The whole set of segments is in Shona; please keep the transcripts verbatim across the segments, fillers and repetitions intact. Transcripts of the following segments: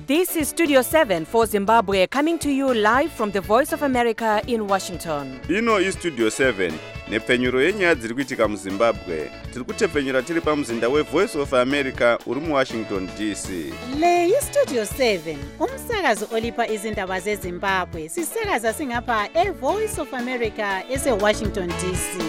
This is Studio seven for Zimbabwe, coming to you live from the Voice of America in Washington. Ino is Studio seven, nepfenyuro yenyaya dziri kuitika muZimbabwe. Tiri kutepfenyura tiri pamuzinda we Voice of America uri mu Washington D C. Le yi Studio seven, umsakazo olipa izindaba zeZimbabwe. Sisakaza singapha e Voice of America ese Washington D C.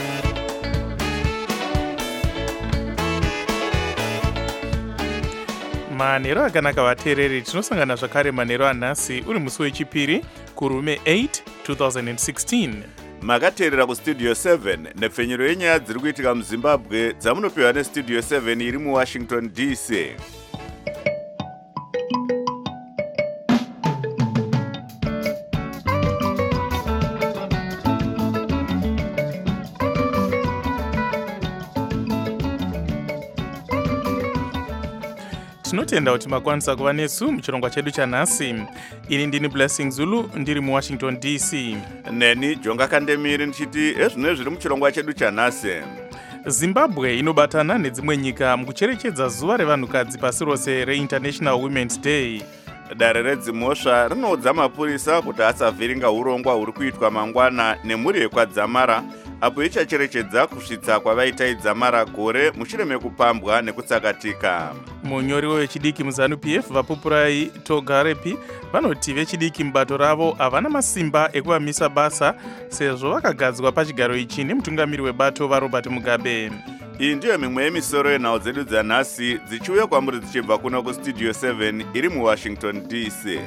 Manero akanaka vateereri, tinosangana zvakare manero anhasi uri musi wechipiri kurume eight twenty sixteen. Makateerera kuStudio seven nepfenyuro yenyaya dziri kuitika muZimbabwe dzamunopiwa neStudio seven iri mu Washington D C. Tinotenda kuti makwanisa kuva nesu muchirongwa chedu chanhasi. Ini ndini Blessing Zulu ndiri mu Washington D C. Neni Jonga Kandemiri ndichiti ezvino zviri muchirongwa chedu chanhasi. Zimbabwe inobatana nedzimwe nyika mukucherechedza zuva revanhukadzi pasi rose reInternational Women's Day. Dare redzimhosva rinoudza mapurisa kuti asavhiringa urongwa huri kuitwa mangwana nemhuri yekwadzamara apo ichacherechedza kusvitsa kwavaita idzamara gore mushure mekupambwa nekutsakatika. Munyori wechidiki muZanu P F vapupurai Togarepi vanoti vechidiki mubato ravo havana masimba ekuvamisa basa sezvo vakagadzwa pachigaro ichi nemutungamiri webato vaRobert Mugabe. Iyi ndiyo mimwe yemisoro yenhau dzedu dzanhasi dzichiuya kwamuri dzichibva kuno kuStudio seven iri mu Washington D C.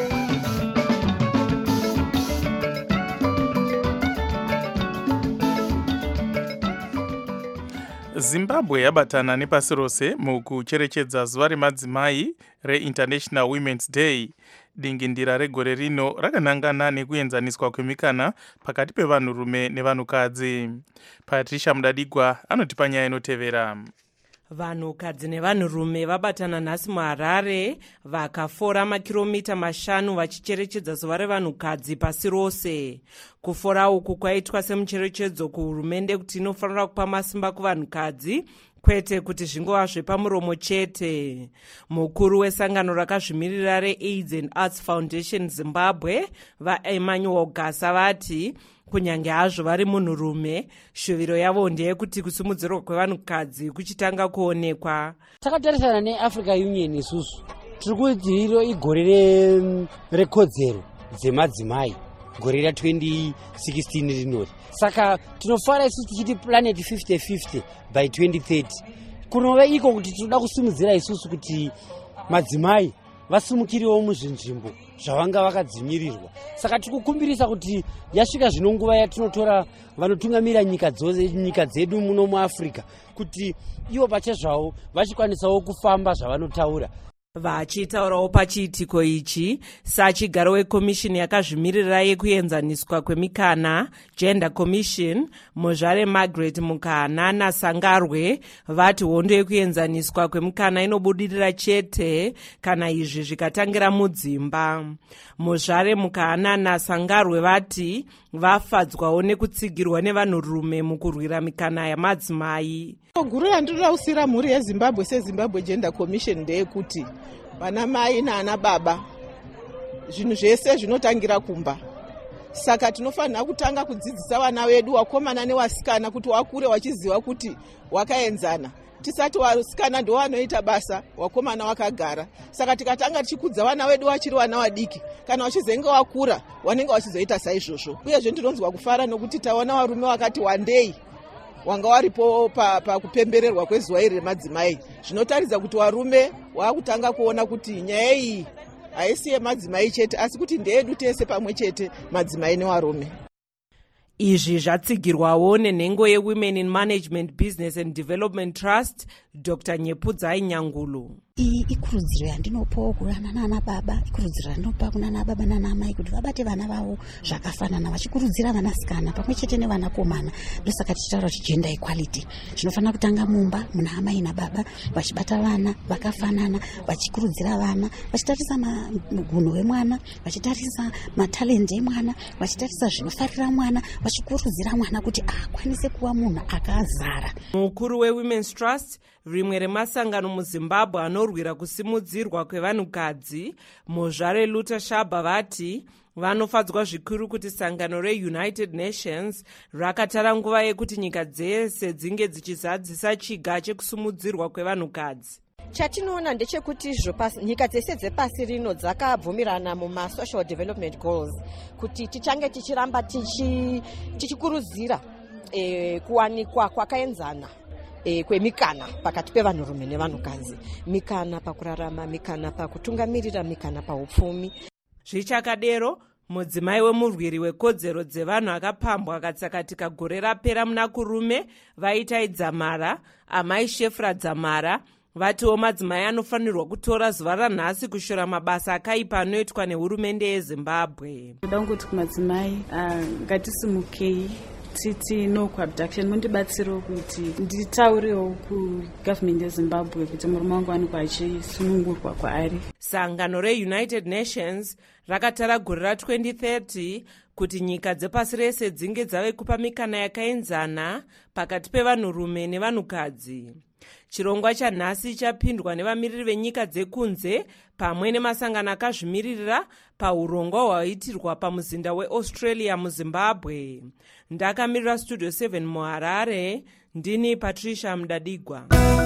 Zimbabwe yabatana nepasi rose mukucherechedza zuva remadzimai reInternational Women's Day. Dingindira regore rino rakanangana nekuenzaniswa kwemikana pakati pevanhurume nevanhukadzi. Patricia Mudadigwa anotipa nyaya inotevera. Vanhukadzi nevanhurume vabatana nhasi muHarare vakafora makiromita mashanu vachicherechedza zuva revanhukadzi pasi rose. Kufora uku kwaitwa semucherechedzo kuhurumende kuti inofanira kupa masimba kuvanhukadzi kwete kuti zvingova zvepamuromo chete. Mukuru wesangano rakazvimirira reAIDS and Arts Foundation Zimbabwe vaEmmanuel Gasa vati kunyange hazvo vari munhurume, shuviro yavo ndeyekuti kusimudzirwa kwevanhukadzi kuchitanga kuonekwa. Takatarisana neAfrica Union isusu tiri kuti iro igore rekodzero dzemadzimai, gore ra twenty sixteen rinori. Saka tinofara isusu tichiti planet fifty fifty by twenty thirty. Kunove iko kuti tinoda kusimudzira isusu kuti madzimai vasimukiriwo muzvinzvimbo zvavanga vakadzimirirwa. Saka tikukumbirisa kuti yasvika zvino nguva yatinotora vanotungamira nyika dzose nyika dzedu muno muAfrica kuti ivo pachezvavo vachikwanisawo kufamba zvavanotaura. Vachitaurawo pachiitiko ichi, sachigaro wekomishini yakazvimirira yekuenzaniswa kwemikana Gender Commission, Muzvare Margaret Mukanana Sangarwe vati hondo yekuenzaniswa kwemikana inobudirira chete kana izvi zvikatangira mudzimba. Muzvare Mukanana Sangarwe vati vafadzwawo nekutsigirwa nevanhurume mukurwira mikana yamadzimai. Guru randinoda kusira mhuri yeZimbabwe seZimbabwe Gender Commission ndeyekuti vana mai nana baba zvinhu zvese zvinotangira kumba. Saka tinofanira kutanga kudzidzisa vana vedu wakomana newasikana kuti wakure wachiziva kuti wakaenzana. Tisati wasikana ndo wanoita basa, wakomana wakagara. Saka tikatanga tichikudza vana vedu vachiri vana vadiki, kana wachizenge wakura wanenge wachizoita saizvozvo. Uyezve ndinonzwa kufara nokuti taona varume wakati wandei wanga waripo pakupembererwa kwezuva iri remadzimai. Zvinotaridza kuti varume vakutanga kuona kuti nyaya iyi haisi yemadzimai chete asi kuti ndeyedu tese pamwe chete, madzimai nevarume. Izvi zvatsigirwawo nenhengo yeWomen in Management Business and Development Trust Doctor Nyepudzai Nyangulu. Iyi ikurudziro yandinopawo kuna nana baba, ikurudziro yandinopa kuna nana baba nana mai kuti vabate vana vavo zvakafanana, vachikurudzira vanasikana pamwe chete nevanakomana. Ndosaka tichitaura kuti gender equality zvinofanira kutanga mumba muna amai nababa, vachibata vana vakafanana, vachikurudzira vana, vachitarisa magunho emwana, vachitarisa matalent emwana, vachitarisa zvinofarira mwana, vachikurudzira mwana kuti akwanise kuva munhu akazara. Mukuru weWomen's Trust rimwe remasangano muzimbabwe anorwira kusimudzirwa kwevanhukadzi, muzvare Luta Shaba, vati vanofadzwa zvikuru kuti sangano reunited nations rakatara nguva yekuti nyika dzese dzinge dzichizadzisa chiga chekusumudzirwa kwevanhukadzi. Chatinoona ndechekuti izvo nyika dzese dzepasi rino dzakabvumirana mumasocial development goals kuti tichange tichiramba tichikurudzira e, kuwanikwa kwakaenzana e, kwemikana pakati pevanhurume nevanhukadzi, mikana pakurarama, mikana pakutungamirira, mikana paupfumi. Zvichakadero, mudzimai wemurwiri wekodzero dzevanhu akapambwa akatsakatika gore rapera muna kurume vaitai Dzamara, amai Shefra Dzamara, vatiwo madzimai anofanirwa kutora zuva ranhasi kushora mabasa akaipa anoitwa nehurumende yeZimbabwe. Ndoda kuti kumadzimai ngatisimukei titi no kuabduction, mundibatsirewo kuti nditaurewo kugovernment yeZimbabwe kuti murume wangu anikwa achisunungurwa kwaari. Sangano reunited nations rakatara gore ra-twenty thirty kuti nyika dzepasi rese dzinge dzave kupa mikana yakaenzana pakati pevanhurume nevanhukadzi. Chirongwa chanhasi chapindwa nevamiriri venyika dzekunze pamwe nemasangano akazvimiririra paurongwa hwaitirwa pamuzinda weAustralia muZimbabwe. Ndakamirira Studio seven muHarare, ndini Patricia Mudadigwa.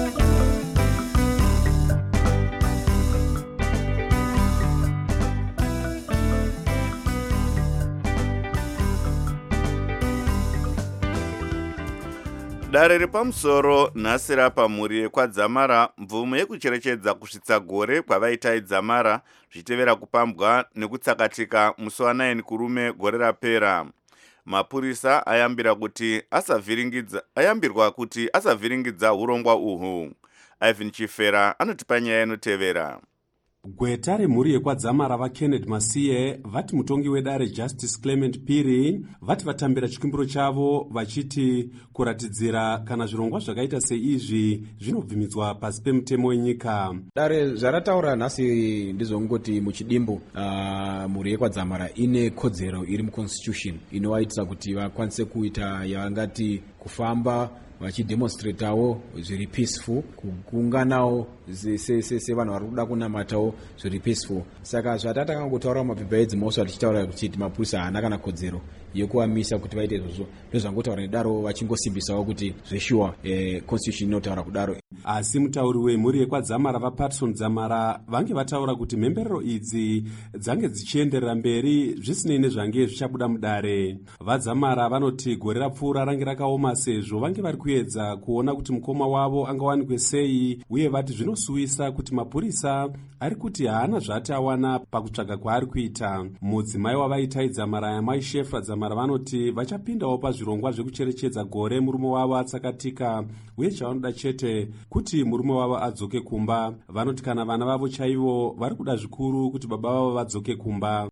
Dare repamusoro nhasi rapamhuri yekwadzamara, mvumo yekucherechedza kusvitsa gore kwavaitai Dzamara zvichitevera kupambwa nekutsakatika musi wa9 kurume gore rapera. Mapurisa ayambira kuti asavhiringidza ayambirwa kuti asavhiringidza urongwa uhu. Ivan Chifera anotipa nyaya inotevera. Gweta remhuri yekwadzamara vaKenneth Masiye vati mutongi wedare Justice Clement Piri vati vatambira chikumbiro chavo vachiti kuratidzira kana zvirongwa zvakaita seizvi zvinobvimidzwa pasi pemutemo wenyika. Dare zvarataura nhasi ndizvongoti muchidimbu uh, mhuri yekwadzamara ine kodzero iri muconstitution inovaitira kuti vakwanise kuita yavangati kufamba vachidemonstratawo zviri peaceful, kuunganawo sevanhu vari kuda kunamatawo zviri peaceful. Saka zvatakangotaura mumapepa edzimosva tichitaura kuti mapurisa haana kana kodzero yekuamisa kuti vaite izvozvo, ndozvangotaura nedaro vachingosimbisawo kuti zveshuwa eh, constitution inotaura kudaro. Asi mutauri wemhuri yekwadzamara vaPatson Dzamara vange vataura kuti mhemberero idzi dzange dzichienderera mberi zvisinei nezvange zvichabuda mudare. VaDzamara vanoti gore rapfuura range rakaoma sezvo vange vari kuedza kuona kuti mukoma wavo angawanikwe sei, uye vati zvinosuwisa kuti mapurisa ari kuti haana zvati awana pakutsvaga kwaari kuita. Mudzimai wavaitai Dzamara yamai Shefra Dzamara vanoti vachapindawo pazvirongwa zvekucherechedza gore murume wavo atsakatika, uye chavanoda chete kuti murume wavo adzoke kumba. Vanoti kana vana vavo chaivo vari kuda zvikuru kuti baba vavo vadzoke kumba.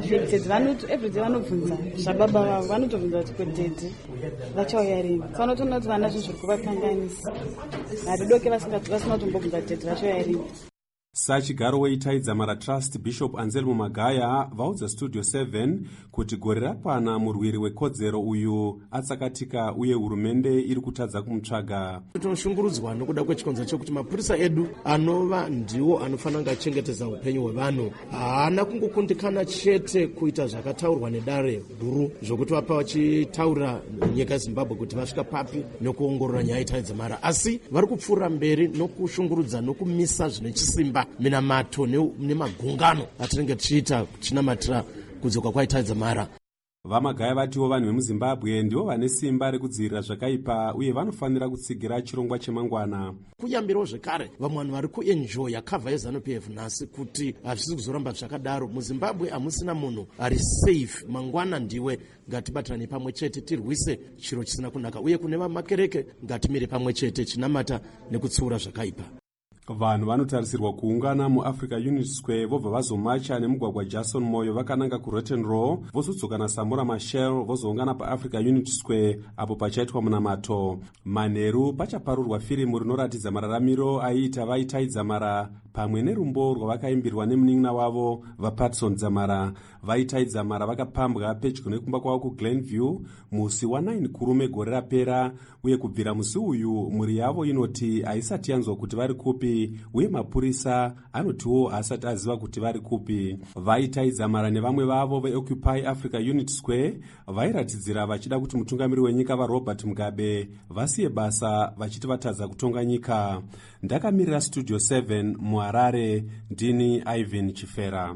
Everyday vanobvunza zvababa vavo, vanotobvunza kuti kwedhedhi vachauya rini. Vanotoona kuti vana zvinhu zviri kuvakanganisa, hari doke vasina kutombobvunza dhedhi vachauya rini. Sachigaro weitai Dzamara Trust Bishop Anselmo Magaya vaudza Studio seven kuti gore rakwana murwiri wekodzero uyu atsakatika uye hurumende iri kutadza kumutsvaga. Tinoshungurudzwa nokuda kwechikonzo chekuti mapurisa edu anova ndiwo anofanira kunge achengetedza upenyu hwevanhu, haana kungokundikana chete kuita zvakataurwa nedare guru zvokuti vapa vachitaura nyika yeZimbabwe kuti vasvika papi nokuongorora nyaya yetai Dzamara, asi vari kupfuura mberi nokushungurudza nokumisa zvine chisimba minamato nemagungano atinenge tichiita tichinamatira kudzoka kwaitai Dzamara. Vamagaya vatiwo vanhu vemuZimbabwe ndivo vane simba rekudzivirira zvakaipa uye vanofanira kutsigira chirongwa chemangwana. Kuyambirawo zvekare vamwe vanhu vari kuenjoya cover yeZANU-P F nhasi kuti hazvisi kuzoramba zvakadaro. MuZimbabwe hamusina munhu ari safe. Mangwana ndiwe, ngatibatirane pamwe chete tirwise chiro chisina kunaka, uye kune vamakereke ngatimire pamwe chete chinamata nekutsiura zvakaipa. Vanhu vanotarisirwa kuungana muAfrica Unity Square vobva vazomacha nemugwagwa Jason Moyo vakananga kuRotten Row vozodzoka naSamora Machel vozoungana paAfrica Unity Square apo pachaitwa munamato. Manheru pachaparurwa firimu rinoratidza mararamiro aiita vaitai Dzamara pamwe nerumbo rwavakaimbirwa nemunin'ina wavo vaPatson Dzamara. Vaitai Dzamara vakapambwa pedyo nekumba kwavo kuGlenview musi wanine kurume gore rapera, uye kubvira musi uyu mhuri yavo inoti haisati yanzwa kuti vari kupi, uye mapurisa anotiwo haasati aziva kuti vari kupi. Vaitai Dzamara nevamwe vavo veOccupy Africa Unit Square vairatidzira vachida kuti mutungamiri wenyika vaRobert Mugabe vasiye basa vachiti vatadza kutonga nyika. Ndakamirira Studio seven muHarare, ndini Ivan Chifera.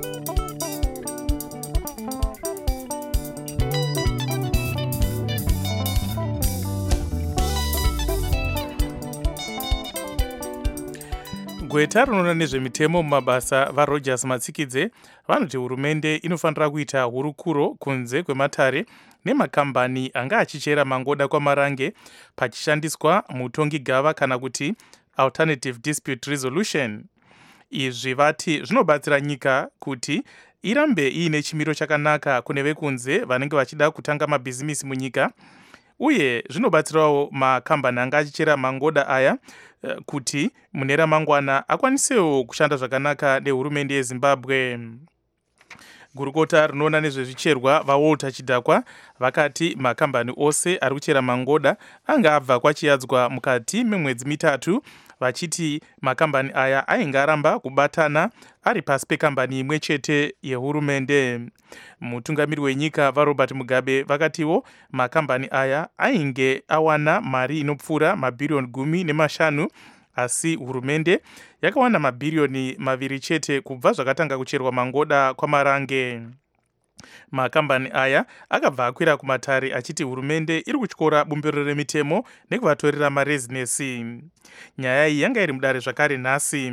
Gweta rinoona nezvemitemo mumabasa vaRogers Matsikidze vanoti hurumende inofanira kuita hurukuro kunze kwematare nemakambani anga achichera mangoda kwamarange pachishandiswa mutongi gava kana kuti alternative dispute resolution. Izvi vati zvinobatsira nyika kuti irambe iine chimiro chakanaka kune vekunze vanenge vachida kutanga mabhizimisi munyika, uye zvinobatsirawo makambani anga achichera mangoda aya kuti mune ramangwana akwanisewo kushanda zvakanaka nehurumende yeZimbabwe. Gurukota rinoona nezvezvicherwa vaWalter Chidhakwa vakati makambani ose ari kuchera mangoda anga abva kwachiyadzwa mukati memwedzi mitatu, vachiti makambani aya ainge aramba kubatana ari pasi pekambani imwe chete yehurumende. Mutungamiri wenyika vaRobert Mugabe vakatiwo makambani aya ainge awana mari inopfuura mabhirioni gumi nemashanu, asi hurumende yakawana mabhirioni maviri chete kubva zvakatanga kucherwa mangoda kwamarange. Makambani aya akabva akwira kumatare achiti hurumende iri kutyora bumbiro remitemo nekuvatorera marezinesi. Nyaya iyi yanga iri mudare zvakare nhasi.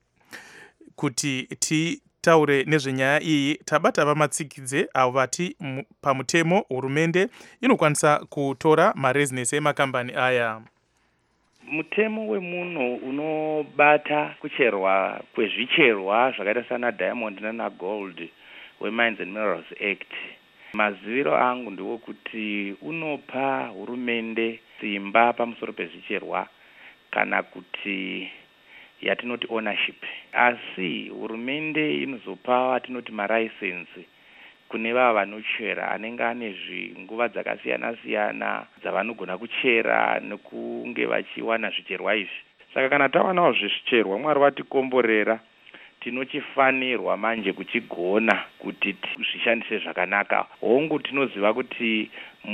Kuti titaure nezvenyaya iyi tabata vaMatsikidze avo vati pamutemo hurumende inokwanisa kutora marezinesi emakambani aya. Mutemo wemuno unobata kucherwa kwezvicherwa zvakaita sana Diamond nana Gold weMines and Minerals Act. Maziviro angu ndiwo kuti unopa hurumende simba pamusoro pezvicherwa kana kuti yatinoti ownership. Asi hurumende inozopa watinoti malicense kune vava vanochera anenge ane nguva dzakasiyana siyana dzavanogona kuchera nekunge vachiwana zvicherwa izvi. Saka kana tawanawo zvicherwa Mwari vatikomborera, tinochifanirwa manje kuchigona kuti zvishandise zvakanaka. Hongu tinoziva kuti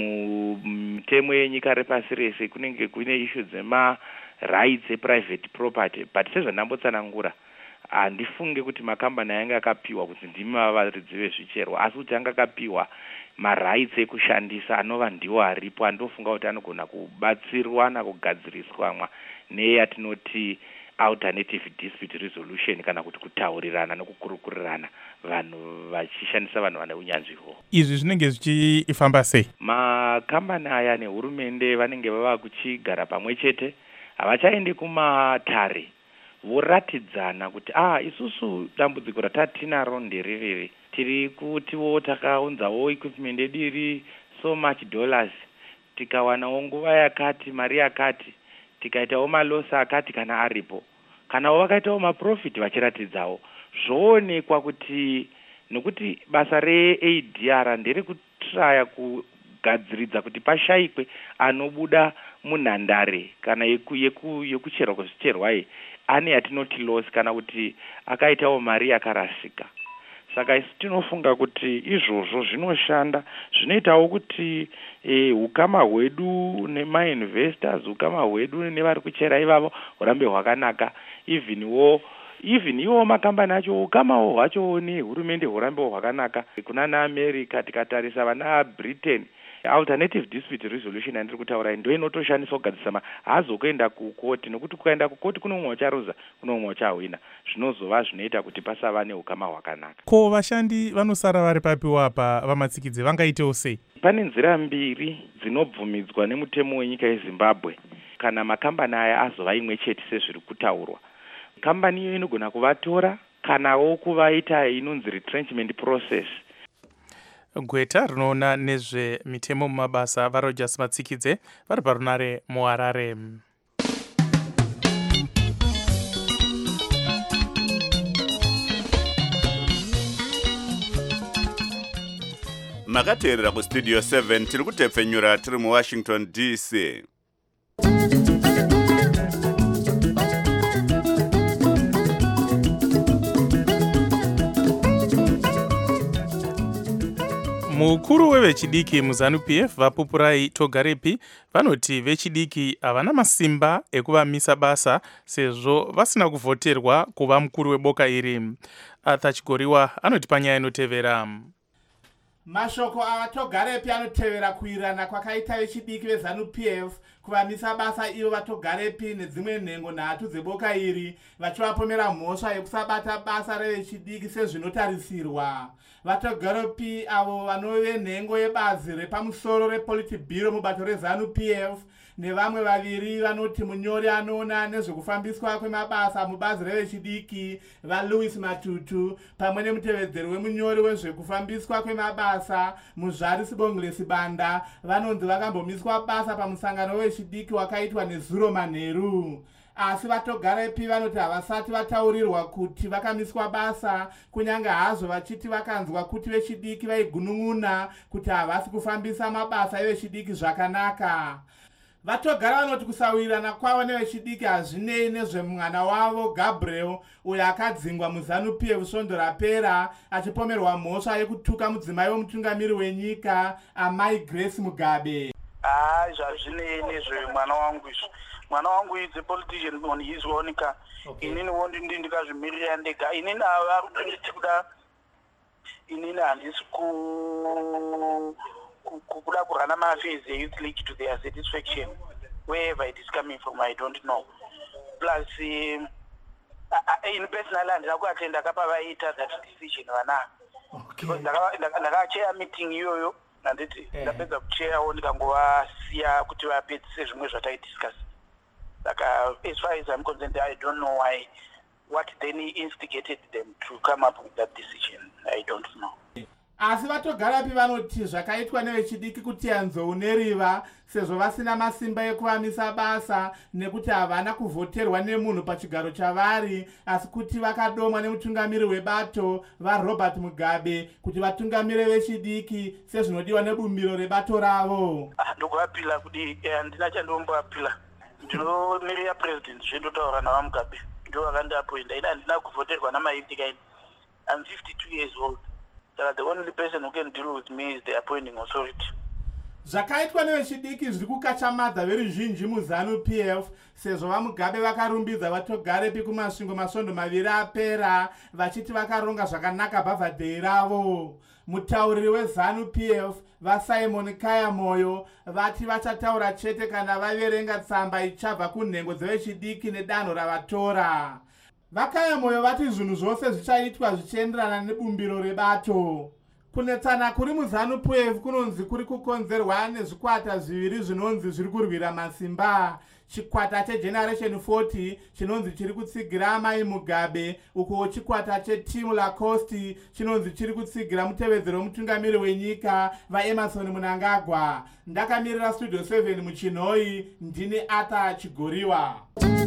mutemo yenyika repasi rese kunenge kune issue dzema rights eprivate property, but sezvandambotsanangura handifunge kuti makambani anga akapiwa kuti ndimi vavaridzi vezvicherwa, asi kuti anga akapiwa marights ekushandisa anova ndiwo aripo. Andofunga kuti anogona kubatsirwa nakugadziriswa neyatinoti alternative dispute resolution kana kuti kutaurirana nekukurukurirana vanhu vachishandisa vanhu vane unyanzvi ho. Izvi zvinenge zvichifamba sei? Makambani aya nehurumende vanenge vava kuchigara pamwe chete, havachaendi kumatare, voratidzana kuti ah isusu dambudziko ratatinaro ndererere, tiri kutiwo takaunzawo equipment yedu iri so much dollars, tikawanawo nguva yakati mari yakati, tikaitawo malosa akati kana aripo, kana vakaitawo maprofit vachiratidzawo, zvoonekwa kuti nokuti basa reA D R ndere kutraya kugadziridza kuti pashayikwe anobuda munhandare kana yeku yeku yekucherwa kwezvicherwa iyi ane yatinoti loss kana kuti akaitawo mari yakarasika. Saka isi tinofunga kuti izvozvo zvinoshanda, zvinoitawo kuti eh, ukama hwedu nemainvestors, ukama hwedu nevari kuchera ivavo hurambe hwakanaka, even wo even iwo makambani acho ukamawo hwacho nehurumende hurambe hwakanaka. Kuna naAmerica tikatarisa vana Britain, alternative dispute resolution andiri kutaura ndo inotoshandiswa kugadzisa hazokuenda kukoti, nokuti kuenda kukoti kuno umwe ucharuza kuno umwe uchawina, zvinozova zvinoita kuti pasava neukama hwakanaka. Ko vashandi vanosara vari papiwa apa vaMatsikidze vangaitewo sei? Pane nzira mbiri dzinobvumidzwa nemutemo wenyika yeZimbabwe kana makambani aya azova imwe chete sezviri kutaurwa. Kambani iyo inogona kuvatora kanawo kuvaita inonzi retrenchment process. Gweta rinoona nezvemitemo mumabasa vaRogers Matsikidze vari parunare muHarare. makateerera kustudio seven tiri kutepfenyura tiri muwashington D C. mukuru wevechidiki muZANU-P F vapupurai Togarepi vanoti vechidiki havana masimba ekuvamisa basa sezvo vasina kuvhoterwa kuva mukuru weboka iri. Arthur Chigoriwa anoti panyaya inotevera. Mashoko aVatogarepi anotevera kuirana kwakaita vechidiki veZANU-P F kuvamisa basa ivo Vatogarepi nedzimwe nhengo nhatu dzeboka iri vachivapomera mhosva yekusabata basa revechidiki sezvinotarisirwa. Vatogarepi avo vanove nhengo yebazi repamusoro rePolitburo mubato reZANU-P F nevamwe vaviri vanoti munyori anoona nezvekufambiswa kwemabasa mubazi revechidiki vaLouis Matutu pamwe nemutevedzeri wemunyori wezvekufambiswa kwemabasa muZvari Sibongile Banda vanonzi vakambomiswa basa pamusangano wechidiki wakaitwa neZuro Manheru. Asi Vatogarepi vanoti havasati vataurirwa kuti vakamiswa basa, kunyange hazvo vachiti vakanzwa kuti vechidiki vaigunun'una kuti havasi kufambisa mabasa evechidiki zvakanaka. Vatogara vanoti kusawirirana kwavo nevechidiki hazvinei nezvemwana wavo Gabriel uyo akadzingwa muZANU-P F svondo rapera achipomerwa mhosva yekutuka mudzimai wemutungamiri wenyika Amai Grace Mugabe. Ah, zvazvinei nezvemwana wangu izvo. Mwana wangu is a politician on his own car. Inini wondi ndi ndikazvimirira ndega. Inini ava kutonditi kuda inini handisi ku kuda kurana ma-affairs e-youth league to their satisfaction. Wherever it is coming from, I don't know. Plus, um, in personal handina kuatenda kapa vaita that decision vana. Because ndakachea meeting iyoyo nanditi ndapedza kucheyawo ndikangovasiya kuti vapedzise zvimwe zvataidiscuss. Like, uh, as far as I'm concerned, I don't know why, what then instigated them to come up with that decision. I don't know. Asi Vatogarapi vanoti zvakaitwa nevechidiki kuti yanzou neriva sezvo vasina masimba ekuvamisa basa nekuti havana kuvhoterwa nemunhu pachigaro chavari, asi kuti vakadomwa nemutungamiri webato vaRobert Mugabe kuti vatungamire vechidiki sezvinodiwa nebumbiro rebato ravo. Ndokuvapila kuti handina chandombovapila. Ndinomirira president zvendotaura navaMugabe ndo vakandiapoinda. Ina handina kuvhoterwa namaiti kaini. I'm fifty-two years old. That the only person who can deal with me is the appointing authority. Zvakaitwa nevechidiki zviri kukachamadza veruzhinji muZANU-P F sezvo vaMugabe vakarumbidza Vatogarepi kumasvingo masvondo maviri apera vachiti vakaronga zvakanaka bhavhadhei ravo. Mutauriri weZANU-P F vaSimon Kayamoyo vati vachataura chete kana vaverenga tsamba ichabva kunhengo dzevechidiki nedanho ravatora. Vakayamoyo vati zvinhu zvose zvichaitwa zvichienderana nebumbiro rebato. Kunetsana kuri muZANU-P F kunonzi kuri kukonzerwa nezvikwata zviviri zvinonzi zviri kurwira masimba. Chikwata cheGeneration forty chinonzi chiri kutsigira Amai Mugabe, uko chikwata cheTeam Lacoste chinonzi chiri kutsigira mutevedzero mutungamiri wenyika vaEmerson Mnangagwa. Ndakamirira Studio seven muChinoi, ndini Arthur Chigoriwa.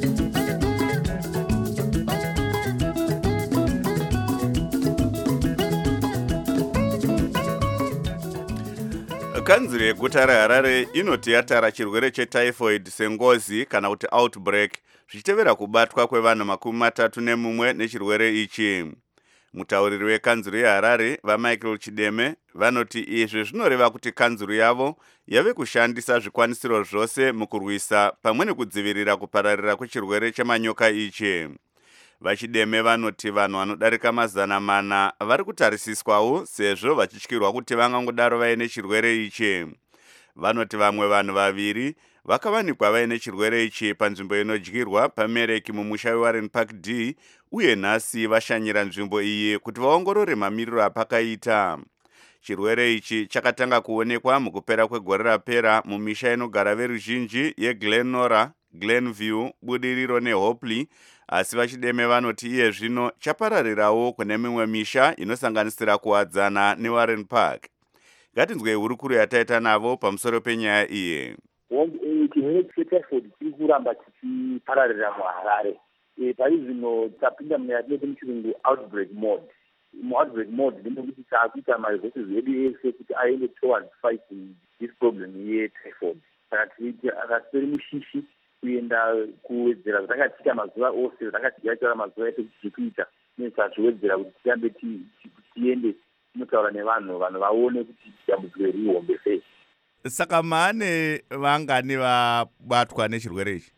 Kanzuro yeguta reHarare inoti yatara chirwere chetyphoid sengozi kana kuti outbreak zvichitevera kubatwa kwevanhu makumi matatu nemumwe nechirwere ichi. Mutauriri wekanzuro yeHarare vaMichael Chideme vanoti izvi zvinoreva kuti kanzuro yavo yave kushandisa zvikwanisiro zvose mukurwisa pamwe nekudzivirira kupararira kwechirwere chemanyoka ichi. Vachideme vanoti vanhu vanodarika mazana mana vari kutarisiswawo sezvo vachityirwa kuti vangangodaro vaine chirwere ichi. Vanoti vamwe vanhu vaviri vakavanikwa vaine chirwere ichi panzvimbo inodyirwa pamereki mumusha weWarren Park D, uye nhasi vashanyira nzvimbo iyi kuti vaongorore mamiriro apakaita. Chirwere ichi chakatanga kuonekwa mukupera kwegore rapera mumisha inogara veruzhinji yeGlenora, Glenview, Budiriro neHopley, asi Vachideme vanoti iye zvino chapararirawo kune mimwe misha inosanganisira kuwadzana neWarren Park. Ngatinzwe hurukuru yataita navo pamusoro penyaya iyi. Chirwere chetyphoid chiri kuramba chichipararira muHarare. Pari zvino tapinda muna yatinoti muchirungu outbreak mode. muoutbreak mode ndinokuti taakuita maresources edu ese kuti aende towards fighting this problem yetyphoid. Saka tiiti akasiperi mushishi kuenda kuwedzera zvatakatika mazuva ose zvatakatigaitaura mazuva ese kuti tikuita nezvazviwedzera kuti tiambe tiende tinotaura nevanhu vanhu vaone kuti dambudziko rihombe sei. Saka maane vangani vabatwa nechirwere ichi?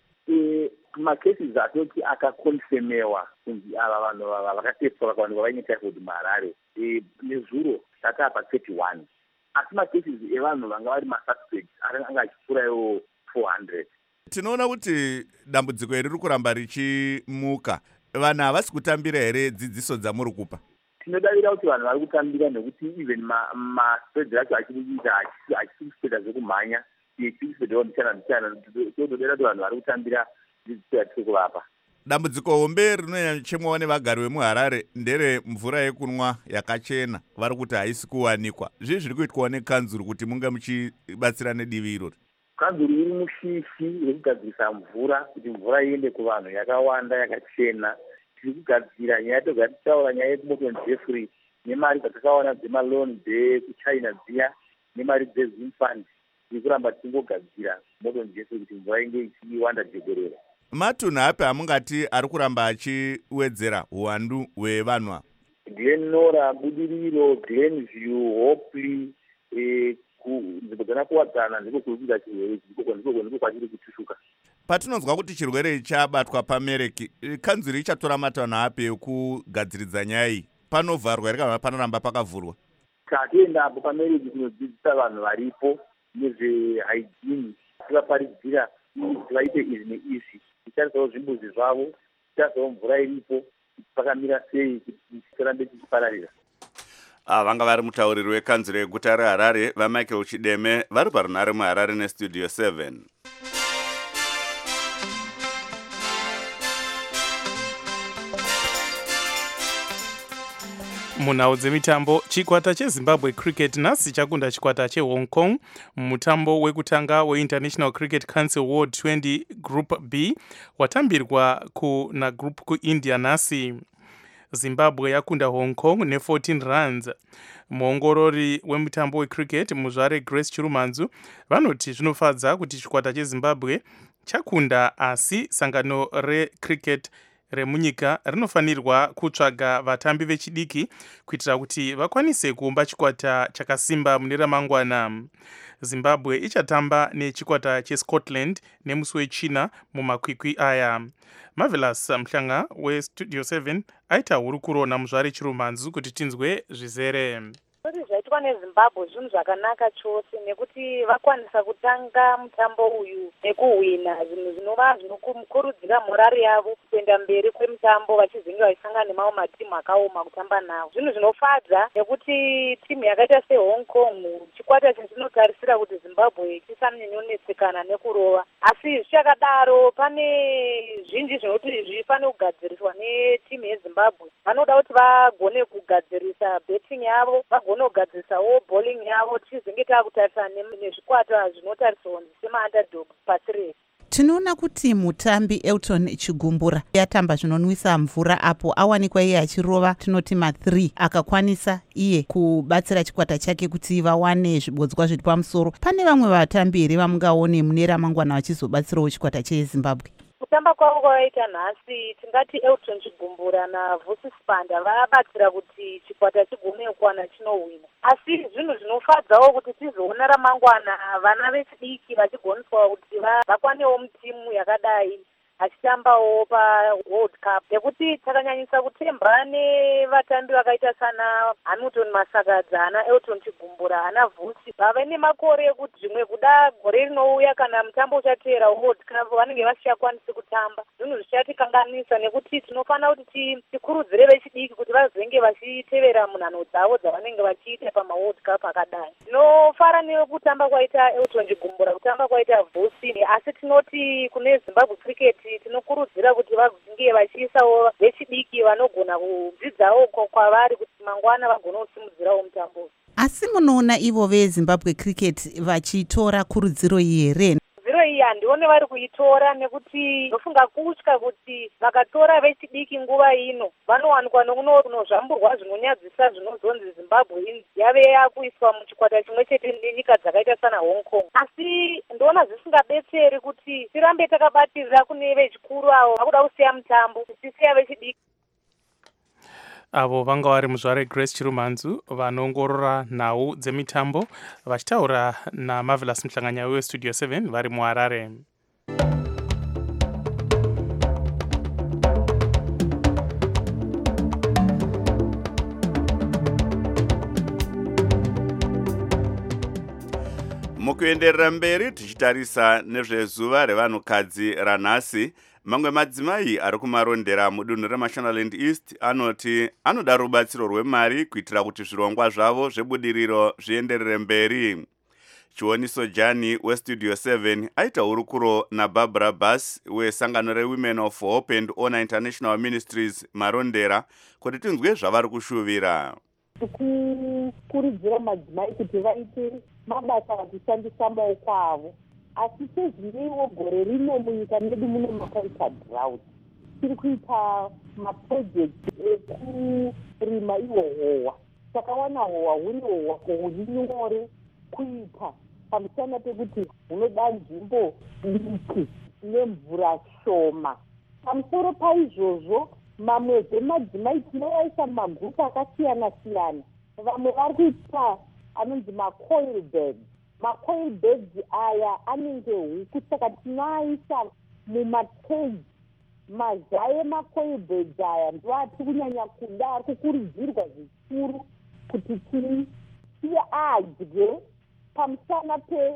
Macases atoti akakonfemewa kunzi ava vanhu vava vakateswa vakawanikwa vaine typhoid muHarare nezuro tatapa thirty-one, asi macases evanhu vanga vari masuspects anga achipfuura iwo four hundred. Tinoona kuti dambudziko iri riri kuramba richimuka. Vanhu havasi kutambira here dzidziso dzamuri kupa? Tinodavira kuti vanhu vari kutambira nekuti even maspread acho achiri kuita achiri kuspreada zvekumhanya achiri kuspreadawo ndichana ndichana tododera kuti vanhu vari kutambira dzidziso yatiri kuvapa. Dambudziko hombe rinonyanyachemwawo nevagari vemuHarare ndere mvura yekunwa yakachena vari kuti haisi kuwanikwa. Zvii zviri kuitwawo nekanzuru kuti munge muchibatsira nedivi irori? Kanzuru iri mushishi rekugadzirisa mvura kuti mvura iende kuvanhu yakawanda yakachena. Tiri kugadzira nyaya togara tichitaura nyaya yekumoton Jeffrey nemari dzatakawana dzemaloni dzekuchina dziya nemari dzezim fund. Tiri kuramba tichingogadzira moton Jeffrey kuti mvura inge ichiwanda jegerera. Matunhu api amungati ari kuramba achiwedzera uwandu hwevanhu ava? Glen Nora, Budiriro, Glenview, Hopley, nzvimbo dzakakuwadzana ndiko kuri kuita chirwere ndiko kwachiri kutushuka. Patinonzwa kuti chirwere ichi chabatwa pamereki, kanzuru ichatora matanho api ekugadziridza nyaya iyi? Panovharwa here kana panoramba pakavhurwa? Tatoendapo pamereki tinodzidzisa vanhu varipo nezvehygiene, tivaparidzira kuti vaite izvi neizvi, ticharisawo zvimbuzi zvavo, ticharisawo mvura iripo, pakamira sei kuti tirambe tichipararira. Vanga vari mutauriri wekanzuro yeguta reHarare vaMichael Chideme vari parunhare muHarare nestudio seven. Munhau dzemitambo, chikwata cheZimbabwe Cricket nhasi chakunda chikwata cheHong Kong mumutambo wekutanga weInternational Cricket Council World twenty Group B watambirwa kuna group kuIndia nhasi. Zimbabwe yakunda Hong Kong ne fourteen runs. Muongorori wemutambo wecricket muzvare Grace Chirumanzu vanoti zvinofadza kuti chikwata cheZimbabwe chakunda, asi sangano recricket remunyika rinofanirwa kutsvaga vatambi vechidiki kuitira kuti vakwanise kuumba chikwata chakasimba mune ramangwana. Zimbabwe ichatamba nechikwata cheScotland nemusi wechina mumakwikwi aya. Marvelous Mhlanga westudio seven aita hurukuro namuzvare Chirumanzu kuti tinzwe zvizere. Kuti zvaitwa neZimbabwe zvinhu zvakanaka chose nekuti vakwanisa kutanga mutambo uyu nekuhwina, zvinhu zvinova zvinokurudzira morari yavo kuenda mberi kwemutambo vachizenge vachisangana nemamwe matimu akaoma kutamba nawo. Zvinhu zvinofadza nekuti timu yakaita seHong Kong chikwata chinotarisira kuti Zimbabwe chisanyanyonetsekana nekurova, asi zvichakadaro pane zvinji zvinoti zvifanire kugadziriswa netimu yeZimbabwe. Vanoda kuti vagone kugadzirisa betting yavo, vagone kugadzirisawo bowling yavo, tichizenge taakutarisana nezvikwata zvinotariswa sema-underdogs pasi rese. Tinoona kuti mutambi Elton Chigumbura yatamba zvinonwisa mvura apo awanikwa iye achirova tinoti ma three akakwanisa iye kubatsira chikwata chake kuti vawane zvibodzwa zviri pamusoro. Pane vamwe vatambi here vamungaone mune ramangwana vachizobatsirawo chikwata cheZimbabwe? Kutamba kwavo kwavaita nhasi tingati Elton Chigumbura naVusi Spanda vabatsira kuti chikwata chigone kuwana chinohwina, asi zvinhu zvinofadzawo kuti tizoona ramangwana vana vechidiki vachigoniswa kuti vakwanewo mutimu yakadai achitambawo paWorld Cup, nekuti takanyanyisa kutemba nevatambi vakaita sana Hamilton Masakadza, ana Elton Chigumbura, ana Vusi vave nemakore ekuti zvimwe kuda gore rinouya kana mutambo uchateera World Cup vanenge vasichakwanisi kutamba. Zvinhu zvichatikanganisa nekuti tinofanira kuti tikurudzire vechidiki kuti vazenge vachitevera munhano dzavo dzavanenge vachiita pamaWorld Cup akadai. Tinofara nekutamba kwaita Elton Chigumbura, kutamba kwaita Vusi, asi tinoti kune Zimbabwe Cricket tinokurudzira kuti vazinge vachiisawo vechidiki vanogona kudzidzawo kwavari kuti mangwana vagone kusimudzirawo mutambo. Asi munoona ivo veZimbabwe Cricket vachitora kurudziro iyi here? Kurudziro iyi handione vari kuitora, nekuti ndofunga kutya kuti vakatora vechidiki nguva ino vanowanikwa nokunozvamburwa zvinonyadzisa zvinozonzi Zimbabwe yave yakuiswa muchikwata chimwe chete nenyika dzakaita sana Hong Kong. Asi ndoona zvisingabetseri kuti tirambe takabatirira kune vechikuru avo vakuda kusiya mutambo, tisiya vechidiki. Avo vanga vari muzvare Grace Chirumanzu vanoongorora nhau dzemitambo vachitaura naMarvelous Mhlanganya weStudio seven vari muHarare. Mukuenderera mberi tichitarisa nezvezuva revanhukadzi ranhasi, mamwe madzimai ari kumarondera mudunhu reMashonaland East anoti anoda rubatsiro rwemari kuitira kuti zvirongwa zvavo zvebudiriro zvienderere mberi. Chioniso Jani weStudio seven aita hurukuro naBarbara Bass wesangano reWomen of Hope and Honor International Ministries marondera kuti tinzwe zvavari kushuvira. Tikukurudzira madzimai kuti vaite mabasa akushandisa maoko avo, asi sezvinewo gore rino munyika medu muno makaita drought, tiri kuita maprojekti ekurima iwo howa. Takawana howa huri howa huri nyore kuita pamusana pekuti hunoda nzvimbo diki nemvura shoma. Pamusoro paizvozvo, mamwe dzemadzimai tinovaisa mumagrupu akasiyana siyana. Vamwe vari kuita anonzi macoil beds. Macoil beds aya anenge huku, saka tinoaisa mumakeji. Mazaya macoil beds aya ndo atiri kunyanya kuda, ari kukurudzirwa zvikuru kuti tiye adye pamusana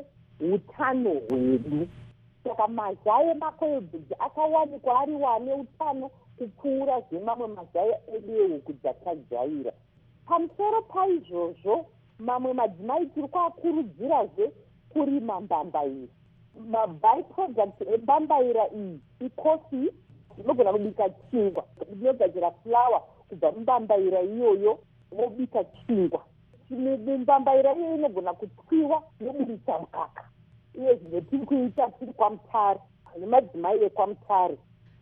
peutano hwedu. Saka mazaya macoil beds akawanikwa ari wane utano kupfuura zvemamwe mazaya edu ehuku dzatajaira. Pamusoro paizvozvo, mamwe madzimai tiri kuakurudzirazve kurima mbambaira. Mabyproduct embambaira iyi ikofi, inogona kubika chingwa, inogadzira fulawa kubva mumbambaira iyoyo wobika chingwa. Mbambaira iyo inogona kutwiwa yoburitsa mukaka. Iye zvino tiri kuita tiri kwaMutare, nemadzimai ekwaMutare.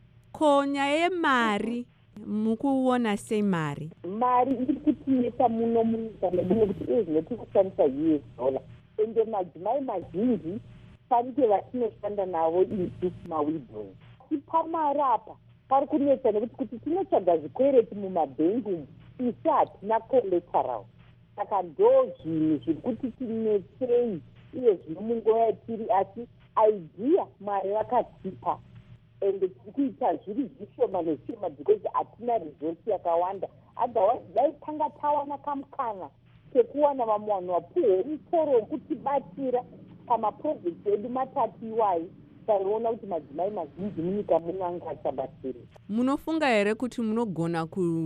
Ko nyaya yemari mukuona sei mari? Mari iri kutinesa muno munyika medu nekuti iye zvino tiri kushandisa U S dollar. Ende madzimai mazhinji panike vatinoshanda navo isu mawidows. Pamari apa pari kunetsa nekuti kuti tinotsvaga zvikwereti mumabhengi umu isi hatina collateral. Saka ndo zvinhu zviri kuti tinetsei iye zvino munguva yatiri, asi idea mari vakatipa. Ende tiri kuita zviri zvishoma nezvishoma because hatina resource yakawanda. Otherwise dai tanga tawana kamukana kekuwana vamwe vanhu vapuwe musoro wekutibatsira pamaprojekti edu matatu iwayi, taiona kuti madzimai mazhinji munyika muno anga achabatsirika. Munofunga here kuti munogona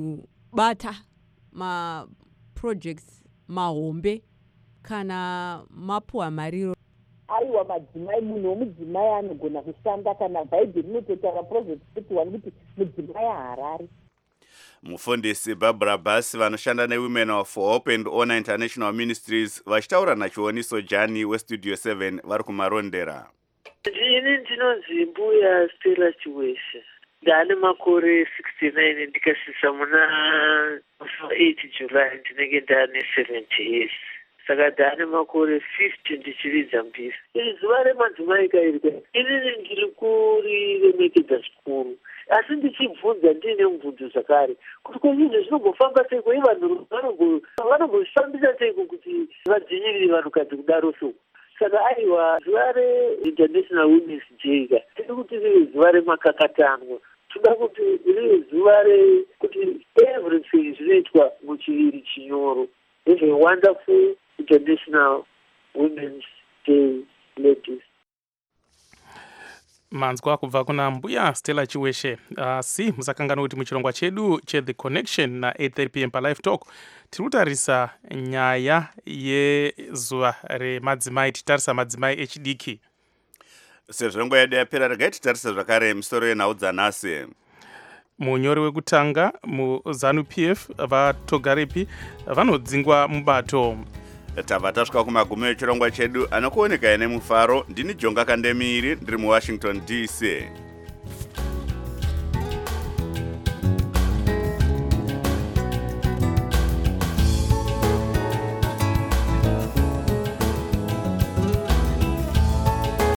kubata maprojects mahombe kana mapuwa mariro? Aiwa, madzimai, munhu womudzimai anogona kushanda kana bhaibheri rinototaura Proverbs thirty one kuti mudzimai haarari. Mufundisi Barbara Bass vanoshanda neWomen of Hope and Honor International Ministries vachitaura nachioniso Jani weStudio seven vari kumarondera. Ini ndinonzi Mbuya Stella Chiweshe. Ndane makore sixty-nine ndikasvitsa muna eight July ndinenge ndane seventy years. Saka ndane makore fifty ndichiridza mbiri. Iri zuva remadzimai kairika. Inini ndiri kuriremekedza zvikuru. Asi ndichibvunza ndiine mubvunzo zvakare kuti kwezvizvo zvinombofamba sei, kwei vanhu vanombofambisa sei kuti vadzinyirire vanhukadzi kudaro so. Saka aiwa, zuva reInternational Women's Day tiri kuti rive zuva remakakatanwa. Toda kuti rive zuva rekuti everything zvinoitwa muchiviri chinyoro. Have a wonderful International Women's Day, ladies. Manzwa kubva kuna Mbuya Stella Chiweshe. Asi uh, musakangana kuti muchirongwa chedu cheThe Connection na eight thirty p m pa Live Talk tiri kutarisa nyaya yezuva remadzimai, titarisa madzimai echidiki. Sezvo yedu yapera, regai titarisa zvakare misoro yenhau dzanhasi. Munyori wekutanga muZanu P F vaTogarepi vanodzingwa mubato. tabva tasvika kumagumo echirongwa chedu anokuoneka nemufaro. Ndini Jonga Kandemiri ndiri muWashington D C.